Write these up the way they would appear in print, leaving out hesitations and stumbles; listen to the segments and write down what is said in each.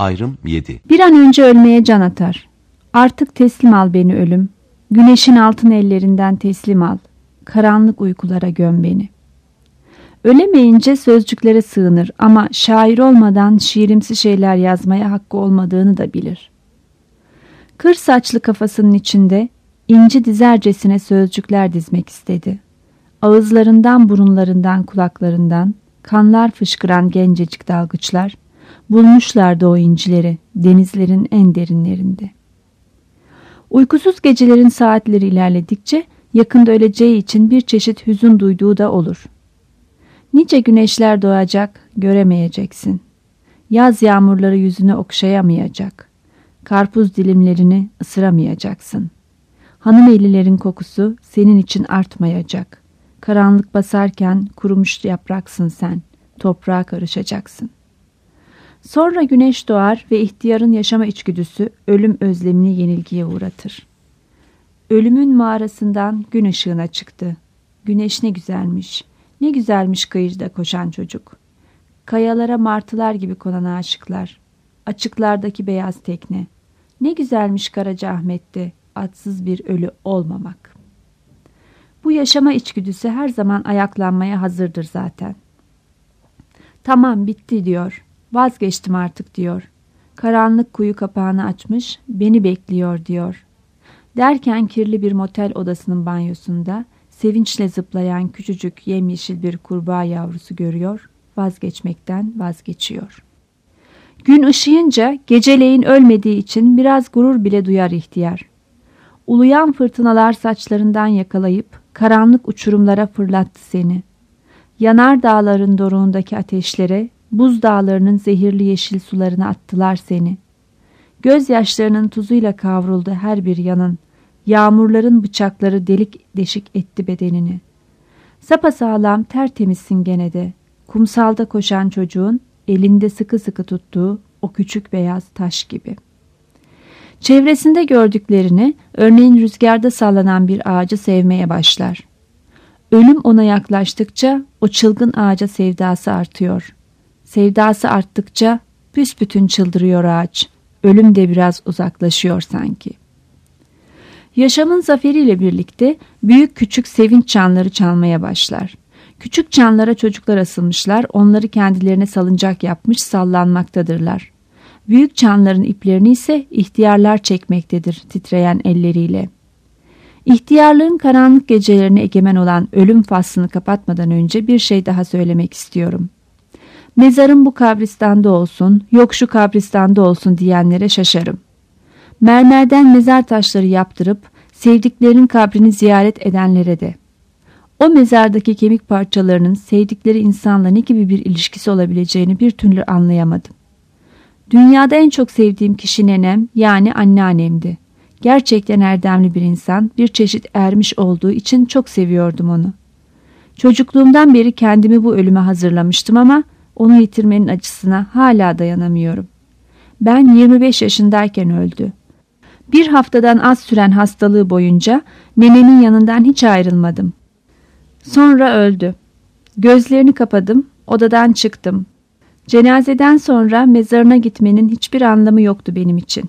Ayrım 7. Bir an önce ölmeye can atar. Artık teslim al beni ölüm. Güneşin altın ellerinden teslim al. Karanlık uykulara göm beni. Ölemeyince sözcüklere sığınır ama şair olmadan şiirimsi şeyler yazmaya hakkı olmadığını da bilir. Kır saçlı kafasının içinde inci dizercesine sözcükler dizmek istedi. Ağızlarından, burunlarından, kulaklarından kanlar fışkıran gencecik dalgıçlar bulmuşlardı o incileri denizlerin en derinlerinde. Uykusuz gecelerin saatleri ilerledikçe yakında öleceği için bir çeşit hüzün duyduğu da olur. Nice güneşler doğacak, göremeyeceksin. Yaz yağmurları yüzünü okşayamayacak. Karpuz dilimlerini ısıramayacaksın. Hanımelilerin kokusu senin için artmayacak. Karanlık basarken kurumuş yapraksın sen. Toprağa karışacaksın. Sonra güneş doğar ve ihtiyarın yaşama içgüdüsü ölüm özlemini yenilgiye uğratır. Ölümün mağarasından gün ışığına çıktı. Güneş ne güzelmiş, ne güzelmiş kıyıda koşan çocuk. Kayalara martılar gibi konan aşıklar. Açıklardaki beyaz tekne. Ne güzelmiş Karacaahmet'te atsız bir ölü olmamak. Bu yaşama içgüdüsü her zaman ayaklanmaya hazırdır zaten. Tamam bitti diyor. Vazgeçtim artık diyor. Karanlık kuyu kapağını açmış, beni bekliyor diyor. Derken kirli bir motel odasının banyosunda sevinçle zıplayan küçücük yemyeşil bir kurbağa yavrusu görüyor, vazgeçmekten vazgeçiyor. Gün ışıyınca geceleyin ölmediği için biraz gurur bile duyar ihtiyar. Uluyan fırtınalar saçlarından yakalayıp karanlık uçurumlara fırlattı seni. Yanar dağların doruğundaki ateşlere, buz dağlarının zehirli yeşil sularına attılar seni. Gözyaşlarının tuzuyla kavruldu her bir yanın. Yağmurların bıçakları delik deşik etti bedenini. Sapasağlam tertemizsin gene de. Kumsalda koşan çocuğun elinde sıkı sıkı tuttuğu o küçük beyaz taş gibi. Çevresinde gördüklerini, örneğin rüzgarda sallanan bir ağacı sevmeye başlar. Ölüm ona yaklaştıkça o çılgın ağaca sevdası artıyor. Sevdası arttıkça büsbütün çıldırıyor ağaç. Ölüm de biraz uzaklaşıyor sanki. Yaşamın zaferiyle birlikte büyük küçük sevinç çanları çalmaya başlar. Küçük çanlara çocuklar asılmışlar, onları kendilerine salıncak yapmış sallanmaktadırlar. Büyük çanların iplerini ise ihtiyarlar çekmektedir titreyen elleriyle. İhtiyarlığın karanlık gecelerine egemen olan ölüm faslını kapatmadan önce bir şey daha söylemek istiyorum. Mezarım bu kabristanda olsun, yok şu kabristanda olsun diyenlere şaşarım. Mermerden mezar taşları yaptırıp sevdiklerinin kabrini ziyaret edenlere de. O mezardaki kemik parçalarının sevdikleri insanla ne gibi bir ilişkisi olabileceğini bir türlü anlayamadım. Dünyada en çok sevdiğim kişi nenem, yani anneannemdi. Gerçekten erdemli bir insan, bir çeşit ermiş olduğu için çok seviyordum onu. Çocukluğumdan beri kendimi bu ölüme hazırlamıştım ama onu yitirmenin acısına hala dayanamıyorum. Ben 25 yaşındayken öldü. Bir haftadan az süren hastalığı boyunca nenemin yanından hiç ayrılmadım. Sonra öldü. Gözlerini kapadım, odadan çıktım. Cenazeden sonra mezarına gitmenin hiçbir anlamı yoktu benim için.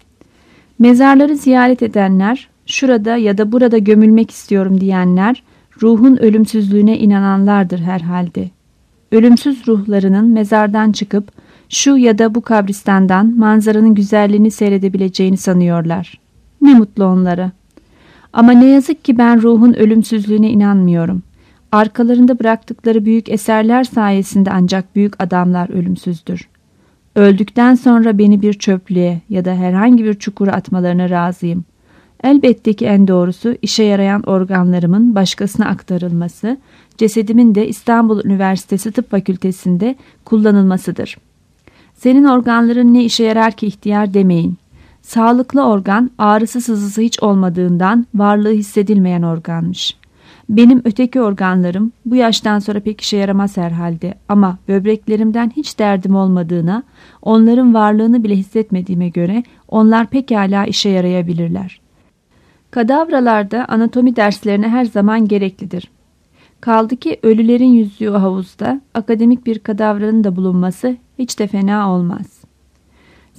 Mezarları ziyaret edenler, şurada ya da burada gömülmek istiyorum diyenler, ruhun ölümsüzlüğüne inananlardır herhalde. Ölümsüz ruhlarının mezardan çıkıp şu ya da bu kabristandan manzaranın güzelliğini seyredebileceğini sanıyorlar. Ne mutlu onlara. Ama ne yazık ki ben ruhun ölümsüzlüğüne inanmıyorum. Arkalarında bıraktıkları büyük eserler sayesinde ancak büyük adamlar ölümsüzdür. Öldükten sonra beni bir çöplüğe ya da herhangi bir çukura atmalarına razıyım. Elbette ki en doğrusu işe yarayan organlarımın başkasına aktarılması, cesedimin de İstanbul Üniversitesi Tıp Fakültesi'nde kullanılmasıdır. Senin organların ne işe yarar ki ihtiyar demeyin. Sağlıklı organ ağrısı sızısı hiç olmadığından varlığı hissedilmeyen organmış. Benim öteki organlarım bu yaştan sonra pek işe yaramaz herhalde ama böbreklerimden hiç derdim olmadığına, onların varlığını bile hissetmediğime göre onlar pekala işe yarayabilirler. Kadavralarda anatomi derslerine her zaman gereklidir. Kaldı ki ölülerin yüzdüğü havuzda akademik bir kadavranın da bulunması hiç de fena olmaz.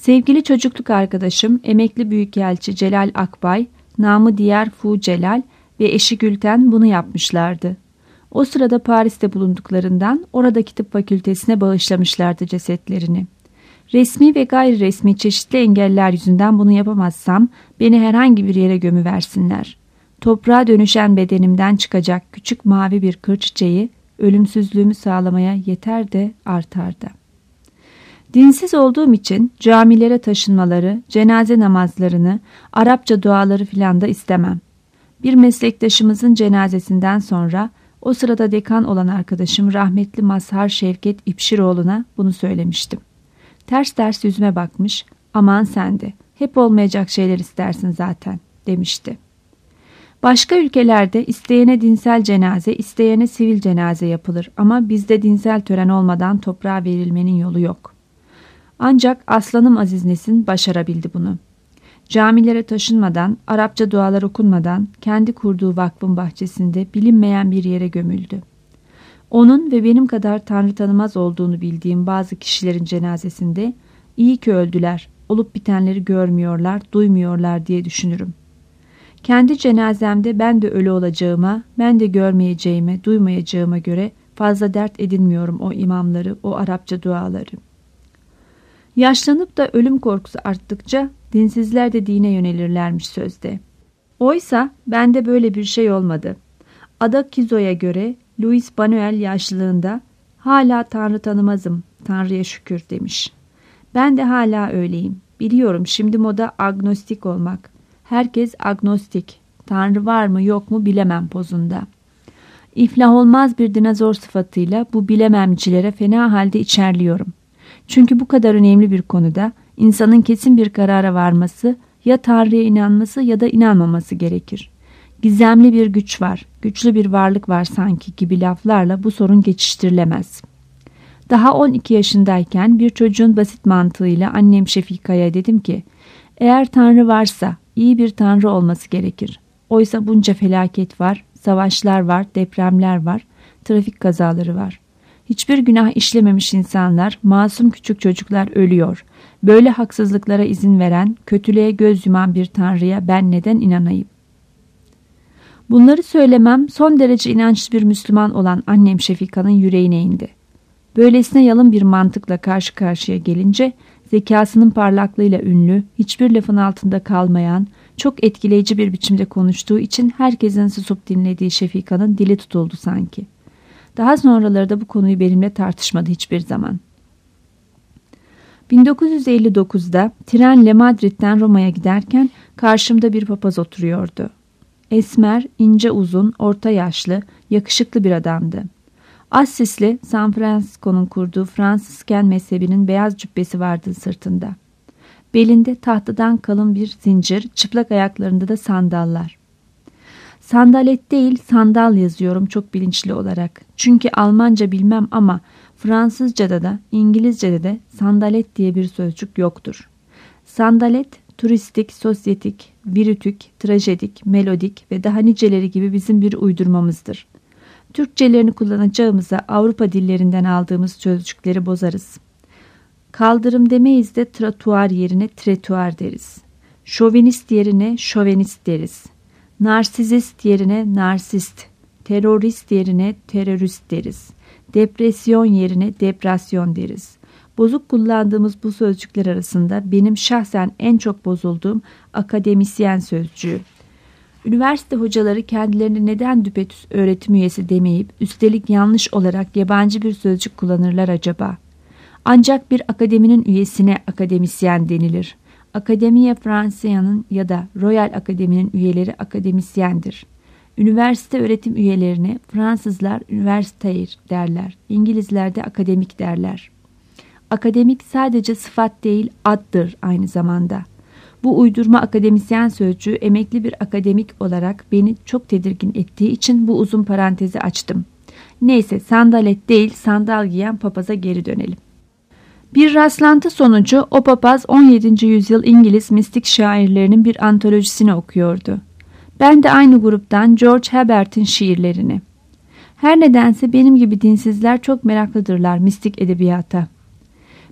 Sevgili çocukluk arkadaşım emekli büyükelçi Celal Akbay, namı diğer Fu Celal ve eşi Gülten bunu yapmışlardı. O sırada Paris'te bulunduklarından oradaki tıp fakültesine bağışlamışlardı cesetlerini. Resmi ve gayri resmi çeşitli engeller yüzünden bunu yapamazsam beni herhangi bir yere gömüversinler. Toprağa dönüşen bedenimden çıkacak küçük mavi bir kır çiçeği ölümsüzlüğümü sağlamaya yeter de artar da. Dinsiz olduğum için camilere taşınmaları, cenaze namazlarını, Arapça duaları filan da istemem. Bir meslektaşımızın cenazesinden sonra o sırada dekan olan arkadaşım rahmetli Mazhar Şevket İpşiroğlu'na bunu söylemiştim. Ters ters yüzüme bakmış, aman sen de hep olmayacak şeyler istersin zaten demişti. Başka ülkelerde isteyene dinsel cenaze, isteyene sivil cenaze yapılır ama bizde dinsel tören olmadan toprağa verilmenin yolu yok. Ancak Aslanım Aziz Nesin başarabildi bunu. Camilere taşınmadan, Arapça dualar okunmadan kendi kurduğu vakfın bahçesinde bilinmeyen bir yere gömüldü. Onun ve benim kadar Tanrı tanımaz olduğunu bildiğim bazı kişilerin cenazesinde iyi ki öldüler, olup bitenleri görmüyorlar, duymuyorlar diye düşünürüm. Kendi cenazemde ben de ölü olacağıma, ben de görmeyeceğime, duymayacağıma göre fazla dert edinmiyorum o imamları, o Arapça duaları. Yaşlanıp da ölüm korkusu arttıkça dinsizler de dine yönelirlermiş sözde. Oysa bende böyle bir şey olmadı. Ada Kizo'ya göre Louis Manuel yaşlılığında hala Tanrı tanımazım, Tanrı'ya şükür demiş. Ben de hala öyleyim. Biliyorum şimdi moda agnostik olmak. Herkes agnostik. Tanrı var mı yok mu bilemem pozunda. İflah olmaz bir dinozor sıfatıyla bu bilememcilere fena halde içerliyorum. Çünkü bu kadar önemli bir konuda insanın kesin bir karara varması, ya Tanrı'ya inanması ya da inanmaması gerekir. Gizemli bir güç var, güçlü bir varlık var sanki gibi laflarla bu sorun geçiştirilemez. Daha 12 yaşındayken bir çocuğun basit mantığıyla annem Şefika'ya dedim ki, eğer Tanrı varsa iyi bir Tanrı olması gerekir. Oysa bunca felaket var, savaşlar var, depremler var, trafik kazaları var. Hiçbir günah işlememiş insanlar, masum küçük çocuklar ölüyor. Böyle haksızlıklara izin veren, kötülüğe göz yuman bir Tanrı'ya ben neden inanayım? Bunları söylemem son derece inançlı bir Müslüman olan annem Şefika'nın yüreğine indi. Böylesine yalın bir mantıkla karşı karşıya gelince zekasının parlaklığıyla ünlü, hiçbir lafın altında kalmayan, çok etkileyici bir biçimde konuştuğu için herkesin susup dinlediği Şefika'nın dili tutuldu sanki. Daha sonraları da bu konuyu benimle tartışmadı hiçbir zaman. 1959'da trenle Madrid'den Roma'ya giderken karşımda bir papaz oturuyordu. Esmer, ince uzun, orta yaşlı, yakışıklı bir adamdı. Assisli, San Francisco'nun kurduğu Fransızken mezhebinin beyaz cübbesi vardı sırtında. Belinde tahtadan kalın bir zincir, çıplak ayaklarında da sandallar. Sandalet değil, sandal yazıyorum çok bilinçli olarak. Çünkü Almanca bilmem ama Fransızca'da da İngilizce'de de sandalet diye bir sözcük yoktur. Sandalet, turistik, sosyetik, virütük, trajedik, melodik ve daha niceleri gibi bizim bir uydurmamızdır. Türkçelerini kullanacağımıza Avrupa dillerinden aldığımız sözcükleri bozarız. Kaldırım demeyiz de trotuar yerine tretuar deriz. Şovinist yerine şovenist deriz. Narsizist yerine narsist, terörist yerine terörist deriz. Depresyon yerine depresyon deriz. Bozuk kullandığımız bu sözcükler arasında benim şahsen en çok bozulduğum akademisyen sözcüğü. Üniversite hocaları kendilerini neden düpedüz öğretim üyesi demeyip üstelik yanlış olarak yabancı bir sözcük kullanırlar acaba? Ancak bir akademinin üyesine akademisyen denilir. Academia Francia'nın ya da Royal Akademi'nin üyeleri akademisyendir. Üniversite öğretim üyelerine Fransızlar universitaire derler, İngilizler de akademik derler. Akademik sadece sıfat değil addır aynı zamanda. Bu uydurma akademisyen sözcüğü emekli bir akademik olarak beni çok tedirgin ettiği için bu uzun parantezi açtım. Neyse sandalet değil sandal giyen papaza geri dönelim. Bir rastlantı sonucu o papaz 17. yüzyıl İngiliz mistik şairlerinin bir antolojisini okuyordu. Ben de aynı gruptan George Herbert'in şiirlerini. Her nedense benim gibi dinsizler çok meraklıdırlar mistik edebiyata.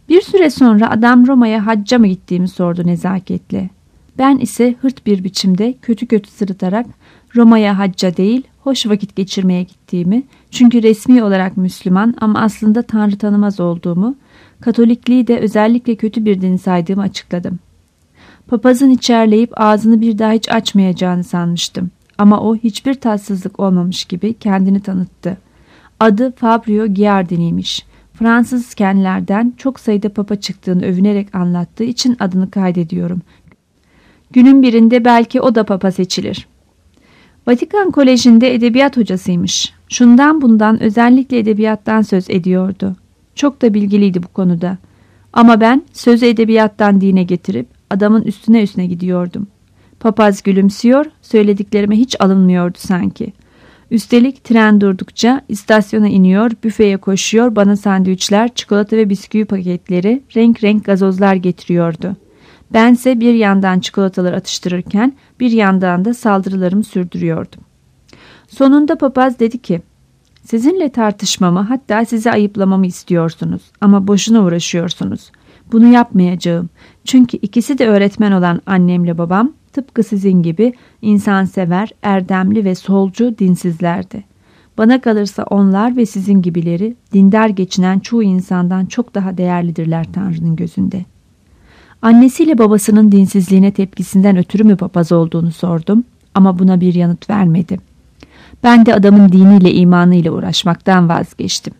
Bir süre sonra adam Roma'ya hacca mı gittiğimi sordu nezaketle. Ben ise hırt bir biçimde kötü kötü sırıtarak Roma'ya hacca değil, hoş vakit geçirmeye gittiğimi, çünkü resmi olarak Müslüman ama aslında Tanrı tanımaz olduğumu, Katolikliği de özellikle kötü bir din saydığımı açıkladım. Papazın içerleyip ağzını bir daha hiç açmayacağını sanmıştım. Ama o hiçbir tatsızlık olmamış gibi kendini tanıttı. Adı Fabio Giardini'ymiş. Fransız kendilerden çok sayıda papa çıktığını övünerek anlattığı için adını kaydediyorum. Günün birinde belki o da papa seçilir. Vatikan Koleji'nde edebiyat hocasıymış. Şundan bundan özellikle edebiyattan söz ediyordu. Çok da bilgiliydi bu konuda. Ama ben sözü edebiyattan dine getirip adamın üstüne gidiyordum. Papaz gülümsüyor, söylediklerime hiç alınmıyordu sanki. Üstelik tren durdukça istasyona iniyor, büfeye koşuyor, bana sandviçler, çikolata ve bisküvi paketleri, renk renk gazozlar getiriyordu. Bense bir yandan çikolataları atıştırırken bir yandan da saldırılarımı sürdürüyordum. Sonunda papaz dedi ki, sizinle tartışmamı, hatta sizi ayıplamamı istiyorsunuz ama boşuna uğraşıyorsunuz. Bunu yapmayacağım. Çünkü ikisi de öğretmen olan annemle babam tıpkı sizin gibi insansever, erdemli ve solcu dinsizlerdi. Bana kalırsa onlar ve sizin gibileri dindar geçinen çoğu insandan çok daha değerlidirler Tanrı'nın gözünde. Annesiyle babasının dinsizliğine tepkisinden ötürü mü papaz olduğunu sordum ama buna bir yanıt vermedi. Ben de adamın diniyle imanıyla uğraşmaktan vazgeçtim.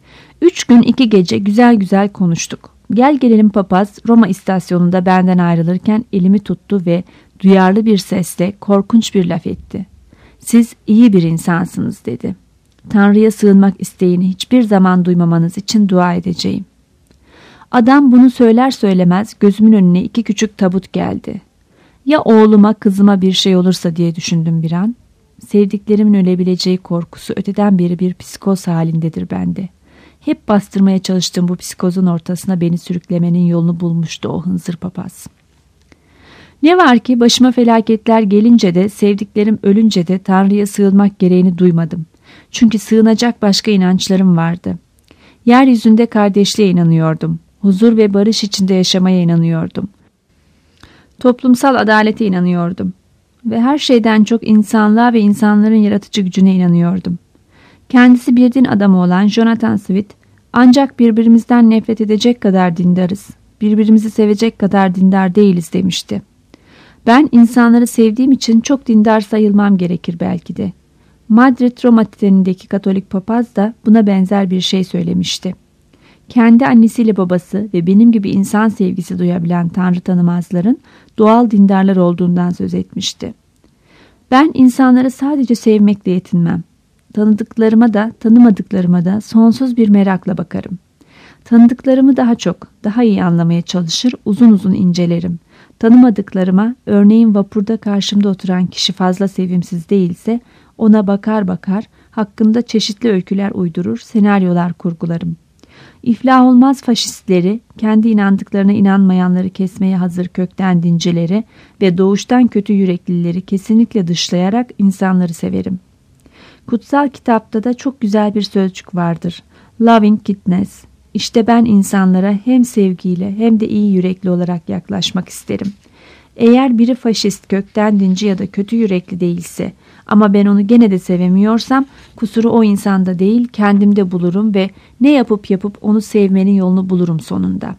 3 gün 2 gece güzel güzel konuştuk. Gel gelelim papaz Roma istasyonunda benden ayrılırken elimi tuttu ve duyarlı bir sesle korkunç bir laf etti. Siz iyi bir insansınız dedi. Tanrı'ya sığınmak isteğini hiçbir zaman duymamanız için dua edeceğim. Adam bunu söyler söylemez gözümün önüne 2 küçük tabut geldi. Ya oğluma kızıma bir şey olursa diye düşündüm bir an. Sevdiklerimin ölebileceği korkusu öteden beri bir psikoz halindedir bende. Hep bastırmaya çalıştığım bu psikozun ortasına beni sürüklemenin yolunu bulmuştu o hınzır papaz. Ne var ki başıma felaketler gelince de sevdiklerim ölünce de Tanrı'ya sığınmak gereğini duymadım. Çünkü sığınacak başka inançlarım vardı. Yeryüzünde kardeşliğe inanıyordum. Huzur ve barış içinde yaşamaya inanıyordum. Toplumsal adalete inanıyordum. Ve her şeyden çok insanlığa ve insanların yaratıcı gücüne inanıyordum. Kendisi bir din adamı olan Jonathan Swift, ancak birbirimizden nefret edecek kadar dindarız, birbirimizi sevecek kadar dindar değiliz demişti. Ben insanları sevdiğim için çok dindar sayılmam gerekir belki de. Madrid-Roma trenindeki Katolik papaz da buna benzer bir şey söylemişti. Kendi annesiyle babası ve benim gibi insan sevgisi duyabilen Tanrı tanımazların doğal dindarlar olduğundan söz etmişti. Ben insanları sadece sevmekle yetinmem. Tanıdıklarıma da tanımadıklarıma da sonsuz bir merakla bakarım. Tanıdıklarımı daha çok, daha iyi anlamaya çalışır, uzun uzun incelerim. Tanımadıklarıma, örneğin vapurda karşımda oturan kişi fazla sevimsiz değilse, ona bakar bakar, hakkında çeşitli öyküler uydurur, senaryolar kurgularım. İflah olmaz faşistleri, kendi inandıklarına inanmayanları kesmeye hazır kökten dincileri ve doğuştan kötü yüreklileri kesinlikle dışlayarak insanları severim. Kutsal kitapta da çok güzel bir sözcük vardır. Loving kindness. İşte ben insanlara hem sevgiyle hem de iyi yürekli olarak yaklaşmak isterim. Eğer biri faşist, kökten dinci ya da kötü yürekli değilse ama ben onu gene de sevemiyorsam kusuru o insanda değil kendimde bulurum ve ne yapıp onu sevmenin yolunu bulurum sonunda.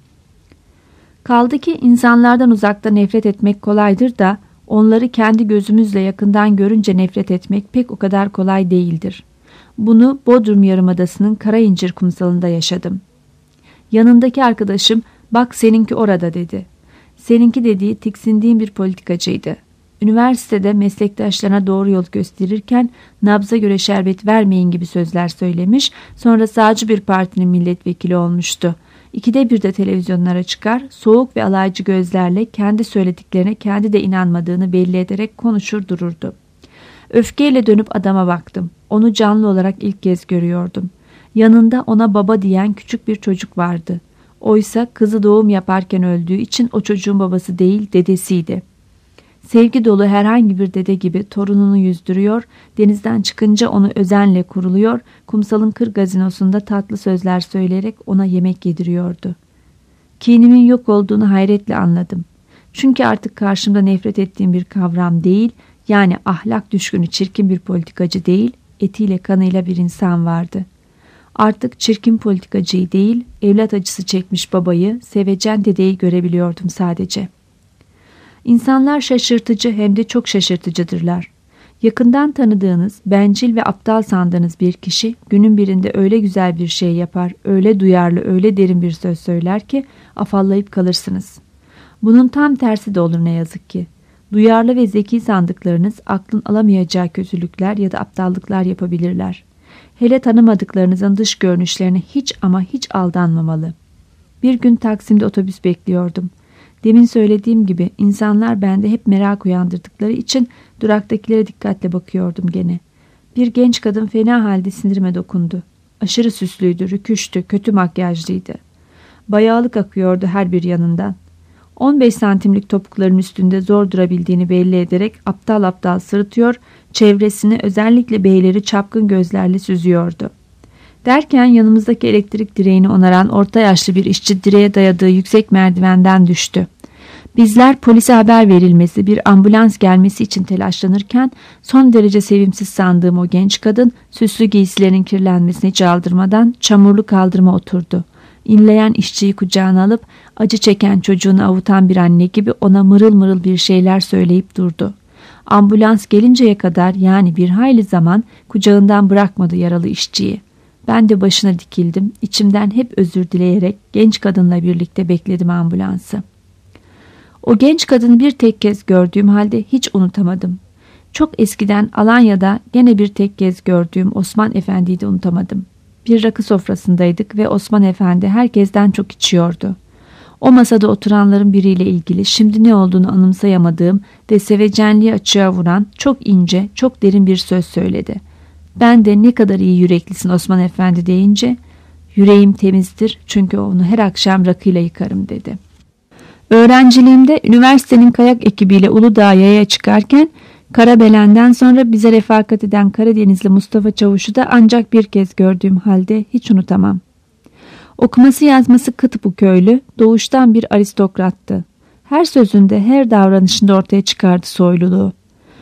Kaldı ki insanlardan uzakta nefret etmek kolaydır da onları kendi gözümüzle yakından görünce nefret etmek pek o kadar kolay değildir. Bunu Bodrum Yarımadası'nın Karayincir kumsalında yaşadım. Yanındaki arkadaşım bak seninki orada dedi. Seninki dediği tiksindiğim bir politikacıydı. Üniversitede meslektaşlarına doğru yol gösterirken nabza göre şerbet vermeyin gibi sözler söylemiş, sonra sağcı bir partinin milletvekili olmuştu. 2'de 1'de televizyonlara çıkar, soğuk ve alaycı gözlerle kendi söylediklerine kendi de inanmadığını belli ederek konuşur dururdu. Öfkeyle dönüp adama baktım. Onu canlı olarak ilk kez görüyordum. Yanında ona baba diyen küçük bir çocuk vardı. Oysa kızı doğum yaparken öldüğü için o çocuğun babası değil dedesiydi. Sevgi dolu herhangi bir dede gibi torununu yüzdürüyor, denizden çıkınca onu özenle kuruluyor, kumsalın kır gazinosunda tatlı sözler söyleyerek ona yemek yediriyordu. Kinimin yok olduğunu hayretle anladım. Çünkü artık karşımda nefret ettiğim bir kavram değil, yani ahlak düşkünü çirkin bir politikacı değil, etiyle kanıyla bir insan vardı. Artık çirkin politikacıyı değil, evlat acısı çekmiş babayı, sevecen dedeyi görebiliyordum sadece. İnsanlar şaşırtıcı hem de çok şaşırtıcıdırlar. Yakından tanıdığınız, bencil ve aptal sandığınız bir kişi günün birinde öyle güzel bir şey yapar, öyle duyarlı, öyle derin bir söz söyler ki afallayıp kalırsınız. Bunun tam tersi de olur ne yazık ki. Duyarlı ve zeki sandıklarınız aklın alamayacağı kötülükler ya da aptallıklar yapabilirler. Hele tanımadıklarınızın dış görünüşlerine hiç ama hiç aldanmamalı. Bir gün Taksim'de otobüs bekliyordum. Demin söylediğim gibi insanlar bende hep merak uyandırdıkları için duraktakilere dikkatle bakıyordum gene. Bir genç kadın fena halde sinirime dokundu. Aşırı süslüydü, rüküştü, kötü makyajlıydı. Bayağılık akıyordu her bir yanından. 15 santimlik topukların üstünde zor durabildiğini belli ederek aptal aptal sırıtıyor, çevresini özellikle beyleri çapkın gözlerle süzüyordu. Derken yanımızdaki elektrik direğini onaran orta yaşlı bir işçi direğe dayadığı yüksek merdivenden düştü. Bizler polise haber verilmesi, bir ambulans gelmesi için telaşlanırken son derece sevimsiz sandığım o genç kadın süslü giysilerinin kirlenmesine hiç aldırmadan çamurlu kaldırıma oturdu. İnleyen işçiyi kucağına alıp acı çeken çocuğunu avutan bir anne gibi ona mırıl mırıl bir şeyler söyleyip durdu. Ambulans gelinceye kadar, yani bir hayli zaman, kucağından bırakmadı yaralı işçiyi. Ben de başına dikildim, içimden hep özür dileyerek genç kadınla birlikte bekledim ambulansı. O genç kadını bir tek kez gördüğüm halde hiç unutamadım. Çok eskiden Alanya'da gene bir tek kez gördüğüm Osman Efendi'yi de unutamadım. Bir rakı sofrasındaydık ve Osman Efendi herkesten çok içiyordu. O masada oturanların biriyle ilgili şimdi ne olduğunu anımsayamadığım ve sevecenliği açığa vuran çok ince, çok derin bir söz söyledi. Ben de ne kadar iyi yüreklisin Osman Efendi deyince, yüreğim temizdir çünkü onu her akşam rakıyla yıkarım dedi. Öğrenciliğimde üniversitenin kayak ekibiyle Uludağ'a yaya çıkarken Karabelen'den sonra bize refakat eden Karadenizli Mustafa Çavuş'u da ancak bir kez gördüğüm halde hiç unutamam. Okuması yazması kıt bu köylü, doğuştan bir aristokrattı. Her sözünde, her davranışında ortaya çıkardı soyluluğu.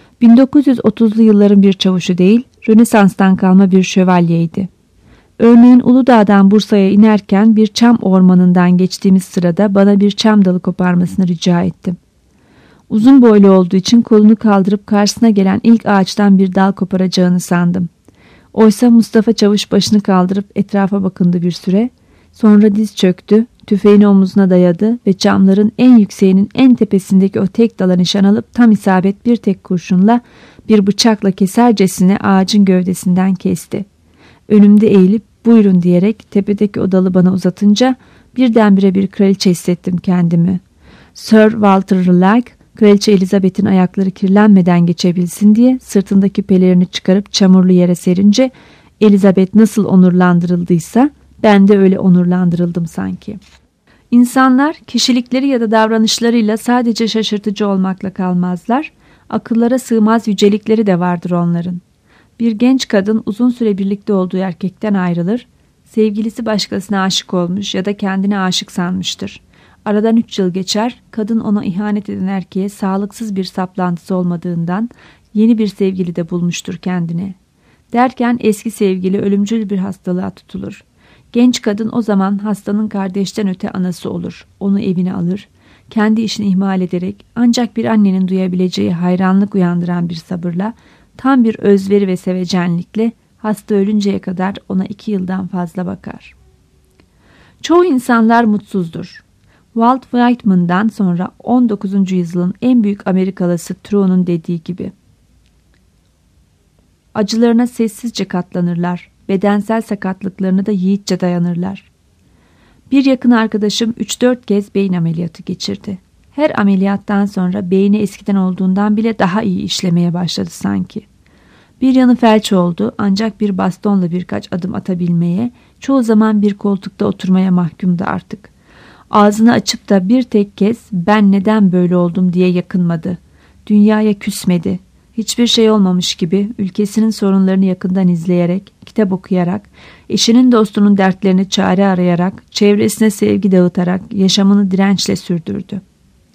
1930'lu yılların bir çavuşu değil, Rönesans'tan kalma bir şövalyeydi. Örneğin Uludağ'dan Bursa'ya inerken bir çam ormanından geçtiğimiz sırada bana bir çam dalı koparmasını rica ettim. Uzun boylu olduğu için kolunu kaldırıp karşısına gelen ilk ağaçtan bir dal koparacağını sandım. Oysa Mustafa Çavuş başını kaldırıp etrafa bakındı bir süre. Sonra diz çöktü, tüfeğini omuzuna dayadı ve çamların en yükseğinin en tepesindeki o tek dala nişan alıp tam isabet bir tek kurşunla bir bıçakla kesercesine ağacın gövdesinden kesti. Önümde eğilip buyurun diyerek tepedeki o dalı bana uzatınca birdenbire bir kraliçe hissettim kendimi. Sir Walter Raleigh, Kraliçe Elizabeth'in ayakları kirlenmeden geçebilsin diye sırtındaki pelerini çıkarıp çamurlu yere serince Elizabeth nasıl onurlandırıldıysa ben de öyle onurlandırıldım sanki. İnsanlar kişilikleri ya da davranışlarıyla sadece şaşırtıcı olmakla kalmazlar, akıllara sığmaz yücelikleri de vardır onların. Bir genç kadın uzun süre birlikte olduğu erkekten ayrılır, sevgilisi başkasına aşık olmuş ya da kendine aşık sanmıştır. Aradan 3 yıl geçer, kadın ona ihanet eden erkeğe sağlıksız bir saplantısı olmadığından yeni bir sevgili de bulmuştur kendine. Derken eski sevgili ölümcül bir hastalığa tutulur. Genç kadın o zaman hastanın kardeşten öte anası olur. Onu evine alır. Kendi işini ihmal ederek ancak bir annenin duyabileceği hayranlık uyandıran bir sabırla, tam bir özveri ve sevecenlikle hasta ölünceye kadar ona 2 yıldan fazla bakar. Çoğu insanlar mutsuzdur. Walt Whitman'dan sonra 19. yüzyılın en büyük Amerikalısı Thoreau'nun dediği gibi. Acılarına sessizce katlanırlar, bedensel sakatlıklarına da yiğitçe dayanırlar. Bir yakın arkadaşım 3-4 kez beyin ameliyatı geçirdi. Her ameliyattan sonra beyni eskiden olduğundan bile daha iyi işlemeye başladı sanki. Bir yanı felç oldu ancak bir bastonla birkaç adım atabilmeye, çoğu zaman bir koltukta oturmaya mahkumdu artık. Ağzını açıp da bir tek kez ben neden böyle oldum diye yakınmadı. Dünyaya küsmedi. hiçbir şey olmamış gibi ülkesinin sorunlarını yakından izleyerek, kitap okuyarak, eşinin dostunun dertlerine çare arayarak, çevresine sevgi dağıtarak yaşamını dirençle sürdürdü.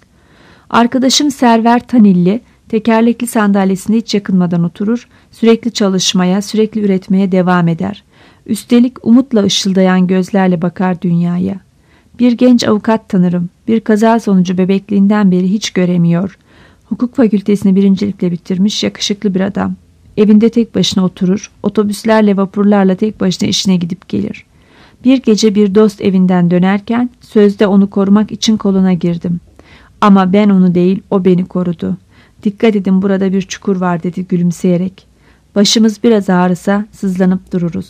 Arkadaşım Server Tanilli, tekerlekli sandalyesinde hiç yakınmadan oturur, sürekli çalışmaya, sürekli üretmeye devam eder. Üstelik umutla ışıldayan gözlerle bakar dünyaya. Bir genç avukat tanırım, bir kaza sonucu bebekliğinden beri hiç göremiyor. Hukuk fakültesini birincilikle bitirmiş yakışıklı bir adam. Evinde tek başına oturur, otobüslerle vapurlarla tek başına işine gidip gelir. Bir gece bir dost evinden dönerken sözde onu korumak için koluna girdim. Ama ben onu değil, o beni korudu. Dikkat edin, burada bir çukur var dedi gülümseyerek. Başımız biraz ağrısa sızlanıp dururuz.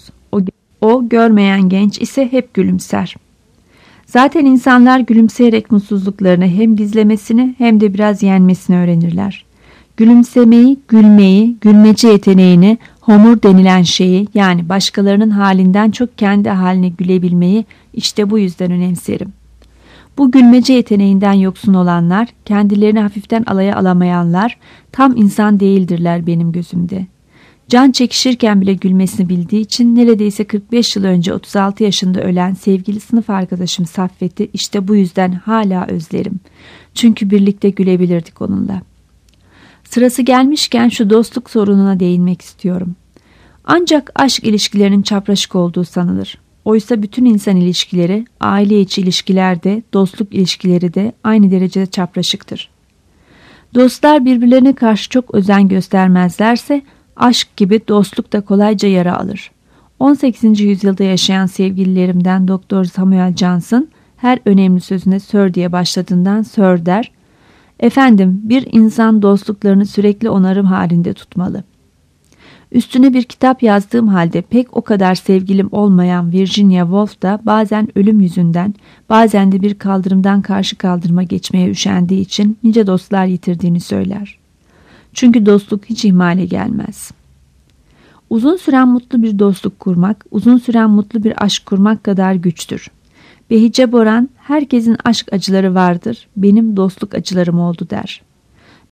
O görmeyen genç ise hep gülümser. Zaten insanlar gülümseyerek mutsuzluklarını hem gizlemesini hem de biraz yenmesini öğrenirler. Gülümsemeyi, gülmeyi, gülmece yeteneğini, homur denilen şeyi, yani başkalarının halinden çok kendi haline gülebilmeyi işte bu yüzden önemserim. Bu gülmece yeteneğinden yoksun olanlar, kendilerini hafiften alaya alamayanlar tam insan değildirler benim gözümde. Can çekişirken bile gülmesini bildiği için neredeyse 45 yıl önce 36 yaşında ölen sevgili sınıf arkadaşım Saffet'i işte bu yüzden hala özlerim. Çünkü birlikte gülebilirdik onunla. Sırası gelmişken şu dostluk sorununa değinmek istiyorum. Ancak aşk ilişkilerinin çapraşık olduğu sanılır. Oysa bütün insan ilişkileri, aile içi ilişkiler de, dostluk ilişkileri de aynı derecede çapraşıktır. Dostlar birbirlerine karşı çok özen göstermezlerse, aşk gibi dostluk da kolayca yara alır. 18. yüzyılda yaşayan sevgililerimden Doktor Samuel Johnson her önemli sözüne Sir diye başladığından Sir der. Efendim, bir insan dostluklarını sürekli onarım halinde tutmalı. Üstüne bir kitap yazdığım halde pek o kadar sevgilim olmayan Virginia Woolf da bazen ölüm yüzünden, bazen de bir kaldırımdan karşı kaldırıma geçmeye üşendiği için nice dostlar yitirdiğini söyler. Çünkü dostluk hiç ihmale gelmez. Uzun süren mutlu bir dostluk kurmak, uzun süren mutlu bir aşk kurmak kadar güçtür. Behice Boran, herkesin aşk acıları vardır, benim dostluk acılarım oldu der.